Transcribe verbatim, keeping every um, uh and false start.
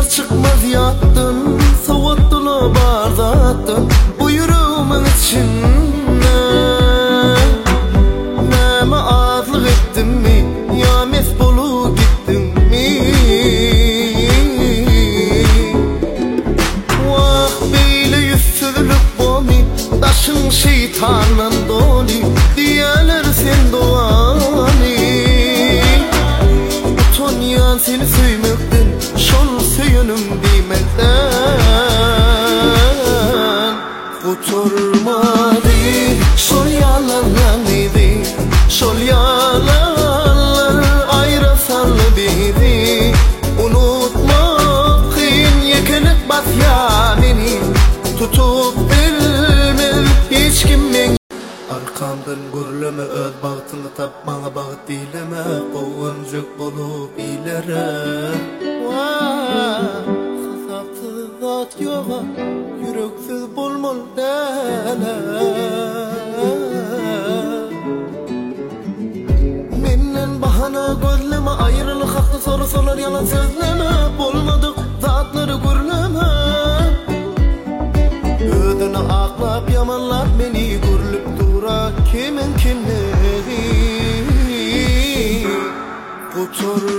çıkar çıkmaz yattın, soğuttular bardattın bu yüreğimin içinde. Näme azlyk etdim mi, ya mes bolup gittim mi? Vah beýle yüzsüzlük bolmy, daşyň şeytandan doly, diýerler sen doğany. Utanýan seni söýmekden, şol söýenim diýmekden. Guturmady şol ýalanlary, şol ýalanlar aýra saldy bizi. Unutmak kyn ýekenek basýar meni, tutup bilmem hiç kimmen. Arkamdan gürleme öz bagtyny tapmaňa bagyt diýleme, goňjak bolup ileri. Hasapsyz zat ýoga, yüreksiz bolmaly däle. Menden bahana gözleme, aýrylyk hakly sorasalar ýalan sözleme, bolmadyk zatlary gürleme. Özüni aklap yamanlap meni gürlüp durak kimin kimleri. Gutur